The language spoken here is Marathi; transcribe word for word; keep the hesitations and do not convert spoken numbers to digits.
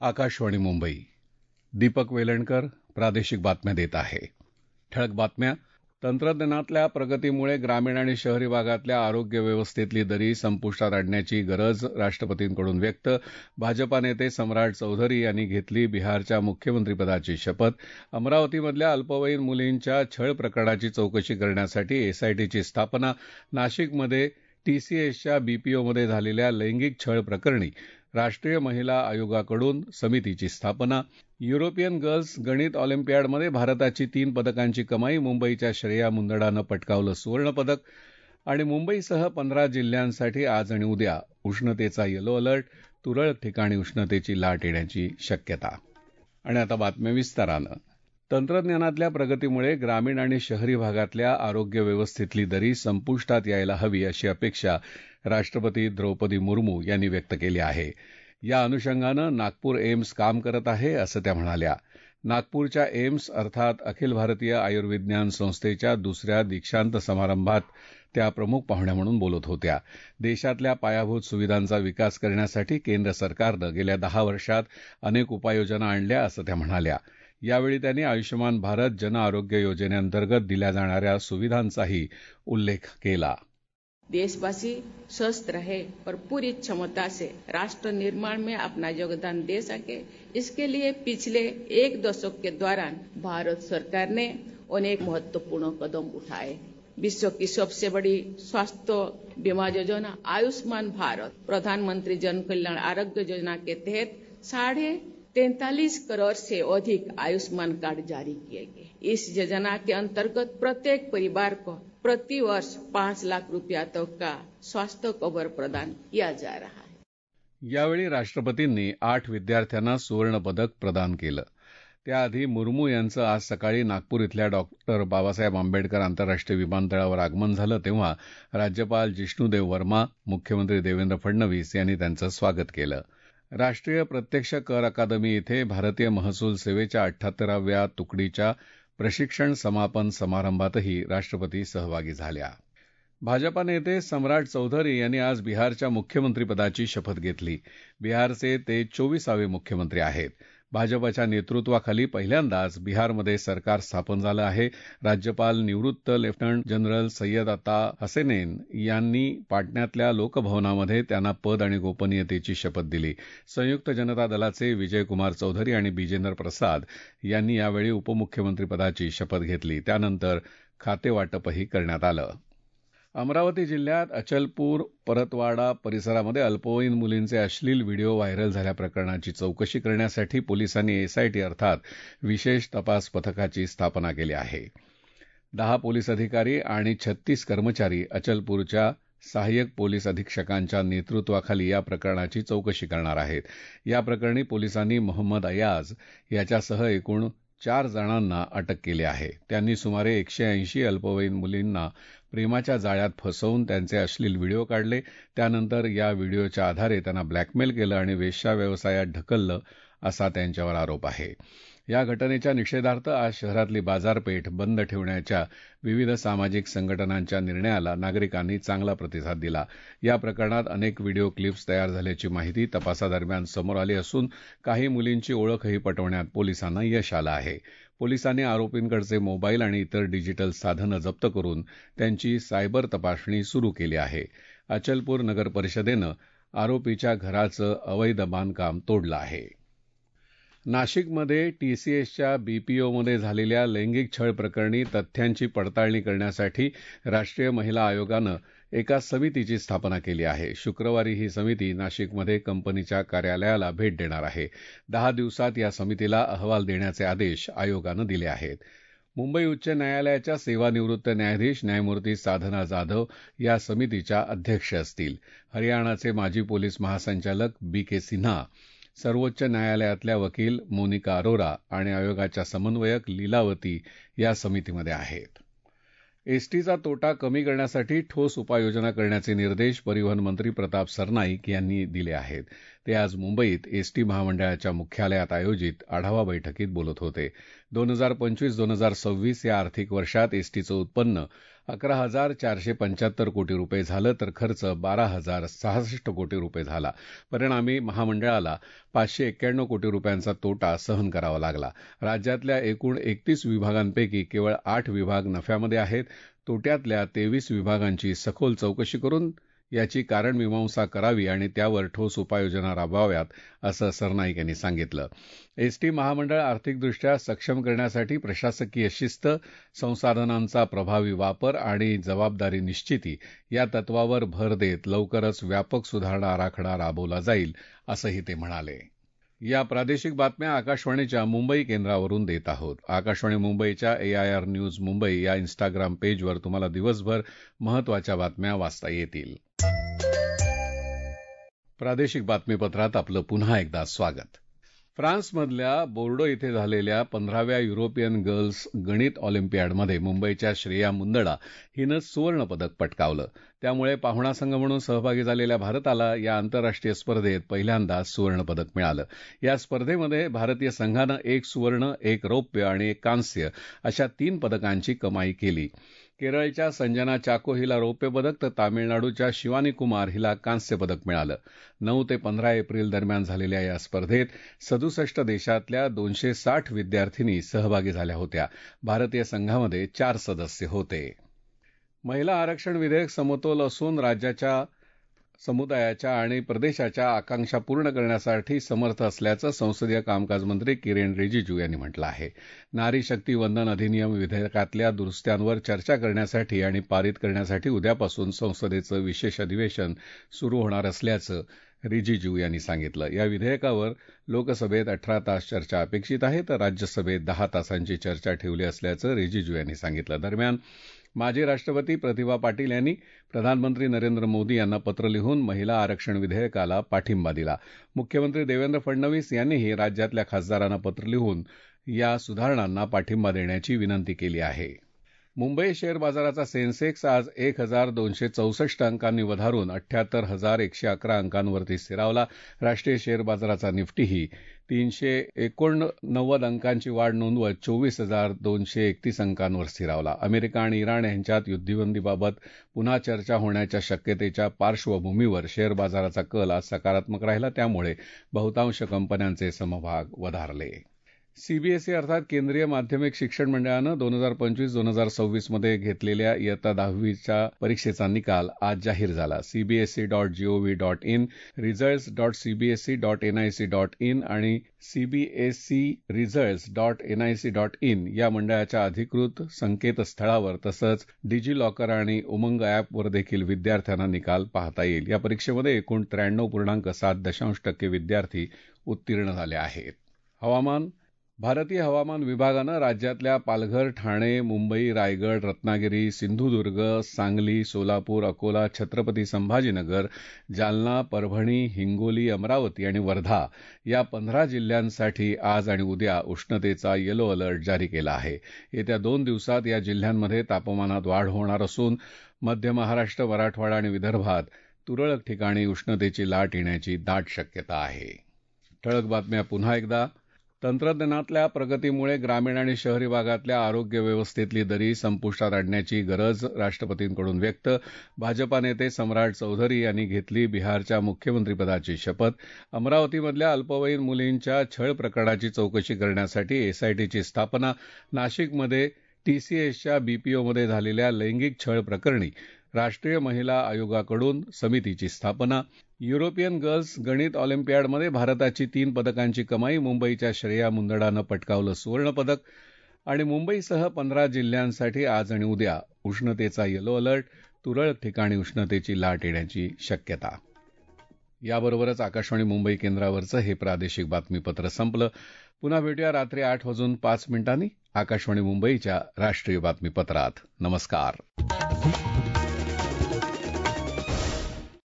आकाशवाणी मुंबई. दीपक वेलणकर प्रादेशिक बातम्या देत आहे. ठळक बातम्या. तंत्रज्ञानातल्या प्रगतीमुळे ग्रामीण आणि शहरी भागातल्या आरोग्य व्यवस्थेतली दरी संपुष्टात आणण्याची गरज राष्ट्रपतींकडून व्यक्त. भाजपा नेते सम्राट चौधरी यांनी घेतली बिहारच्या मुख्यमंत्रीपदाची शपथ. अमरावतीमधल्या अल्पवयीन मुलींच्या छळ प्रकरणाची चौकशी करण्यासाठी एसआयटीची स्थापना. नाशिकमध्ये टीसीएसच्या बीपीओमध्ये झालेल्या लैंगिक छळ प्रकरणी राष्ट्रीय महिला आयोगाकडून समितीची स्थापना. युरोपियन गर्ल्स गणित ऑलिम्पियाडमध्ये भारताची तीन पदकांची कमाई. मुंबईच्या श्रेया मुंदडानं पटकावलं सुवर्णपदक. आणि मुंबईसह पंधरा जिल्ह्यांसाठी आज आणि उद्या उष्णतेचा येलो अलर्ट. तुरळक ठिकाणी उष्णतेची लाट येण्याची शक्यता. आणि आता बातम्या विस्तारानं. तंत्रज्ञानातल्या प्रगतीमुळे ग्रामीण आणि शहरी भागातल्या आरोग्य व्यवस्थेतली दरी संपुष्टात यायला हवी अशी अपेक्षा राष्ट्रपती द्रौपदी मुर्मू यांनी व्यक्त केली आहे. या अनुषंगानं नागपूर एम्स काम करत आहे असं त्या म्हणाल्या. नागपूरच्या एम्स अर्थात अखिल भारतीय आयुर्विज्ञान संस्थेच्या दुसऱ्या दीक्षांत समारंभात त्या प्रमुख पाहुण्या म्हणून बोलत होत्या. देशातल्या पायाभूत सुविधांचा विकास करण्यासाठी केंद्र सरकारनं गेल्या दहा वर्षात अनेक उपाययोजना आणल्या असं त्या म्हणाल्या. यावेळी त्यांनी आयुष्यमान भारत जन आरोग्य योजनेअंतर्गत दिल्या जाणाऱ्या सुविधांचाही उल्लेख केला. देशवासी स्वस्थ रहे और पूरी क्षमता से राष्ट्र निर्माण में अपना योगदान दे सके, इसके लिए पिछले एक दशक के दौरान भारत सरकार ने अनेक महत्वपूर्ण कदम उठाए. विश्व की सबसे बड़ी स्वास्थ्य बीमा योजना आयुष्मान भारत प्रधानमंत्री जन कल्याण आरोग्य योजना के तहत साढ़े तैंतालीस करोड़ से अधिक आयुष्मान कार्ड जारी किए गए. इस योजना के अंतर्गत प्रत्येक परिवार को प्रति वर्ष पांच लाख रुपया तक का स्वास्थ्य कवर प्रदान किया जा रहा है. यावेळी राष्ट्रपतींनी आठ विद्यार्थ्यांना सुवर्ण पदक प्रदान केलं. त्याआधी मुर्मू यांचं आज सकाळी नागपूर इथल्या डॉक्टर बाबासाहेब आंबेडकर आंतरराष्ट्रीय विमानतळावर आगमन झालं तेव्हा राज्यपाल जिष्णुदेव वर्मा, मुख्यमंत्री देवेंद्र फडणवीस यांनी त्यांचं स्वागत केलं. राष्ट्रीय प्रत्यक्ष कर अकादमी इथे भारतीय महसूल सेवेच्या अठ्ठ्याहत्तराव्या तुकडीच्या प्रशिक्षण समापन समारंभातही राष्ट्रपती सहभागी झाल्या. भाजपा नेते सम्राट चौधरी यांनी आज बिहारच्या मुख्यमंत्रीपदाची शपथ घेतली. बिहारचे ते चोवीसावे मुख्यमंत्री आहेत. भाजपाच्या नेतृत्वाखाली पहिल्यांदाच बिहारमध्ये सरकार स्थापन झालं आहे. राज्यपाल निवृत्त लेफ्टनंट जनरल सय्यद अता हसनैन यांनी पाटण्यातल्या लोकभवनामध्ये त्यांना पद आणि गोपनीयतेची शपथ दिली. संयुक्त जनता दलाचे विजयकुमार चौधरी आणि बिजेंद्र प्रसाद यांनी यावेळी उपमुख्यमंत्रीपदाची शपथ घेतली. त्यानंतर खातेवाटपही करण्यात आलं. अमरावती जिल्ह्यात अचलपूर परतवाडा परिसरामध्ये अल्पवयीन मुलींचे अश्लील व्हिडिओ व्हायरल झाल्या प्रकरणाची चौकशी करण्यासाठी पोलिसांनी एसआयटी अर्थात विशेष तपास पथकाची स्थापना केली आहे. दहा पोलीस अधिकारी आणि छत्तीस कर्मचारी अचलपूरच्या सहाय्यक पोलीस अधीक्षकांच्या नेतृत्वाखाली या प्रकरणाची चौकशी करणार आहेत. या प्रकरणी पोलिसांनी मोहम्मद अयाज याच्यासह एकूण चार जणांना अटक केली आहे. त्यांनी सुमारे एकशे ऐंशी अल्पवयीन मुलींना प्रेमाच्या जाळ्यात फसवून त्यांचे अश्लील व्हिडिओ काढले. त्यानंतर या व्हिडिओच्या आधारे त्यांना ब्लॅकमेल केलं आणि वेश्या व्यवसायात ढकललं असा त्यांच्यावर आरोप आहे. या घटनेच्या निषेधार्थ आज शहरातली बाजारपेठ बंद ठेवण्याच्या विविध सामाजिक संघटनांच्या निर्णयाला नागरिकांनी चांगला प्रतिसाद दिला. या प्रकरणात अनेक व्हिडिओ क्लिप्स तयार झाल्याची माहिती तपासादरम्यान समोर आली असून काही मुलींची ओळखही पटवण्यात पोलिसांना यश आलं आहे. पोलिसांनी आरोपींकडचे मोबाईल आणि इतर डिजिटल साधनं जप्त करून त्यांची सायबर तपासणी सुरू केली आहे. अचलपूर नगर परिषदेनं आरोपीच्या घराचं अवैध बांधकाम तोडलं आहे. नाशिकमध्ये टीसीएसच्या बीपीओमध्ये झालेल्या लैंगिक छळ प्रकरणी तथ्यांची पडताळणी करण्यासाठी राष्ट्रीय महिला आयोगानं एका समितीची स्थापना केली आहे. शुक्रवारी ही समिती नाशिकमध्ये कंपनीच्या कार्यालयाला भेट देणार आहे. दहा दिवसात या समितीला अहवाल देण्याचे आदेश आयोगानं दिले आहेत. मुंबई उच्च न्यायालयाच्या सेवानिवृत्त न्यायाधीश न्यायमूर्ती साधना जाधव या समितीच्या अध्यक्ष असतील. हरियाणाचे माजी पोलीस महासंचालक बी के सिन्हा, सर्वोच्च न्यायालयातल्या वकील मोनिका अरोरा आणि आयोगाच्या समन्वयक लीलावती या समितीमध्ये आहेत. एसटीचा तोटा कमी करण्यासाठी ठोस उपाययोजना करण्याचे निर्देश परिवहन मंत्री प्रताप सरनाईक यांनी दिले आहेत. ते आज मुंबईत एसटी महामंडळाच्या मुख्यालयात आयोजित आढावा बैठकीत बोलत होते. दोन हजार पंचवीस दोन हजार सव्वीस या आर्थिक वर्षात एसटीचं उत्पन्न अकरा हजार चारशे पंच्याहत्तर कोटी रुपये झालं तर खर्च बारा हजार सहासष्ट कोटी रुपये झाला. परिणामी महामंडळाला पाचशे एक्क्याण्णव कोटी रुपयांचा तोटा सहन करावा लागला. राज्यातल्या एकूण एकतीस विभागांपैकी केवळ आठ विभाग नफ्यामध्ये आहेत. तोट्यातल्या तेवीस विभागांची सखोल चौकशी करून याची कारणमीमांसा करावी आणि त्यावर ठोस उपाययोजना राबवाव्यात, असं सरनाईक यांनी सांगितलं. एसटी महामंडळ आर्थिकदृष्ट्या सक्षम करण्यासाठी प्रशासकीय शिस्त, संसाधनांचा प्रभावी वापर आणि जबाबदारी निश्चिती या तत्वावर भर देत लवकरच व्यापक सुधारणा आराखडा राबवला जाईल, असंही ते म्हणाले. या प्रादेशिक बातम्या आकाशवाणीच्या मुंबई केंद्रावरून देत आहोत. आकाशवाणी मुंबईच्या एआयआर न्यूज मुंबई या इन्स्टाग्राम पेजवर तुम्हाला दिवसभर महत्त्वाच्या बातम्या वाचता येतील. प्रादेशिक बातमीपत्रात आपलं पुन्हा एकदा स्वागत. फ्रान्समधल्या बोर्डो इथे झालेल्या पंधराव्या युरोपियन गर्ल्स गणित ऑलिम्पियाडमध्ये मुंबईच्या श्रेया मुंदडा हिनं सुवर्णपदक पटकावलं. त्यामुळे पाहुणा संघ म्हणून सहभागी झालेल्या भारताला या आंतरराष्ट्रीय स्पर्धेत पहिल्यांदाच सुवर्णपदक मिळालं. या स्पर्धेमध्ये भारतीय संघानं एक सुवर्ण, एक रौप्य आणि एक कांस्य अशा तीन पदकांची कमाई केली. केरळच्या संजना चाको हिला रौप्य पदक तर तामिळनाडूच्या शिवानी कुमार हिला कांस्य पदक मिळालं. नऊ ते पंधरा एप्रिल दरम्यान झालेल्या या स्पर्धेत सदुसष्ट देशातल्या दोनशे साठ विद्यार्थिनी सहभागी झाल्या होत्या. भारतीय संघामध्ये चार सदस्य होते. महिला आरक्षण विधेयक समतोल असून राज्याच्या, समुदायाच्या आणि प्रदेशाच्या आकांक्षा पूर्ण करण्यासाठी समर्थ असल्याचं संसदीय कामकाज मंत्री किरेन रिजिजू यांनी म्हटलं आहे. नारी शक्ती वंदन अधिनियम विधेयकातल्या दुरुस्त्यांवर चर्चा करण्यासाठी आणि पारित करण्यासाठी उद्यापासून संसदेचं विशेष अधिवेशन सुरू होणार असल्याचं रिजिजू यांनी सांगितलं. या विधेयकावर लोकसभेत अठरा तास चर्चा अपेक्षित आहे तर राज्यसभेत दहा तासांची चर्चा ठेवली असल्याचं रिजिजू यांनी सांगितलं. दरम्यान माजी राष्ट्रपती प्रतिभा पाटील यांनी प्रधानमंत्री नरेंद्र मोदी यांना पत्र लिहून महिला आरक्षण विधेयकाला पाठिंबा दिला. मुख्यमंत्री देवेंद्र फडणवीस यांनीही राज्यातल्या खासदारांना पत्र लिहून या सुधारणांना पाठिंबा देण्याची विनंती केली आहे. मुंबई शेअर बाजाराचा सेन्सेक्स आज एक हजार दोनशे चौसष्ट अंकांनी वधारून अठ्ठ्याहत्तर हजार एकशे अकरा अंकांवरती स्थिरावला. राष्ट्रीय शेअर बाजाराचा निफ्टीही तीनशे एकोणनव्वद अंकांची वाढ नोंदवत चोवीस हजार दोनशे एकतीस अंकांवर स्थिरावला. अमेरिका आणि इराण यांच्यात युद्धबंदीबाबत पुन्हा चर्चा होण्याच्या शक्यतेच्या पार्श्वभूमीवर शेअर बाजाराचा कल आज सकारात्मक राहिला. त्यामुळे बहुतांश कंपन्यांचे समभाग वधारले. सीबीएसई अर्थात केंद्रीय माध्यमिक शिक्षण मंडळानं दोन हजार पंचवीस दोन हजार सव्वीसमध्ये घेतलेल्या इयत्ता दहावीच्या परीक्षेचा निकाल आज जाहीर झाला. CBSE dot GOV dot in, results dot CBSE dot NIC dot in आणि CBSE results dot NIC dot in या मंडळाच्या अधिकृत संकेतस्थळावर तसंच डिजी लॉकर आणि उमंग ॲपवर देखील विद्यार्थ्यांना निकाल पाहता येईल. या परीक्षेमध्ये एकूण त्र्याण्णव पूर्णांक सात दशांश टक्के विद्यार्थी उत्तीर्ण झाले आहेत. हवामान. भारतीय हवामान विभागानं राज्यातल्या पालघर, ठाणे, मुंबई, रायगड, रत्नागिरी, सिंधुदुर्ग, सांगली, सोलापूर, अकोला, छत्रपती संभाजीनगर, जालना, परभणी, हिंगोली, अमरावती आणि वर्धा या पंधरा जिल्ह्यांसाठी आज आणि उद्या उष्णतेचा येलो अलर्ट जारी केला आहे. येत्या दोन दिवसात या जिल्ह्यांमध्ये तापमानात वाढ होणार असून मध्य महाराष्ट्र, मराठवाडा आणि विदर्भात तुरळक ठिकाणी उष्णतेची लाट येण्याची दाट शक्यता आहे. ठळक बातम्या पुन्हा एकदा. तंत्रज्ञानातल्या प्रगतीमुळे ग्रामीण आणि शहरी भागातल्या आरोग्य व्यवस्थेतली दरी संपुष्टात आणण्याची गरज राष्ट्रपतींकडून व्यक्त. भाजपा नेते सम्राट चौधरी यांनी घेतली बिहारच्या मुख्यमंत्रीपदाची शपथ. अमरावतीमधल्या अल्पवयीन मुलींच्या छळ प्रकरणाची चौकशी करण्यासाठी एसआयटीची स्थापना. नाशिकमध्ये टीसीएसच्या बीपीओमध्ये झालेल्या लैंगिक छळ प्रकरणी राष्ट्रीय महिला आयोगाकडून समितीची स्थापना. युरोपियन गर्ल्स गणित ऑलिम्पियाडमध्ये भारताची तीन पदकांची कमाई. मुंबईच्या श्रेया मुंदडानं पटकावलं सुवर्णपदक. आणि मुंबईसह पंधरा जिल्ह्यांसाठी आज आणि उद्या उष्णतेचा येलो अलर्ट. तुरळक ठिकाणी उष्णतेची लाट येण्याची शक्यता. याबरोबरच आकाशवाणी मुंबई केंद्रावरचं हे प्रादेशिक बातमीपत्र संपलं. पुन्हा भेटूया रात्री आठ वाजून पाच मिनिटांनी आकाशवाणी मुंबईच्या राष्ट्रीय बातमीपत्रात. नमस्कार.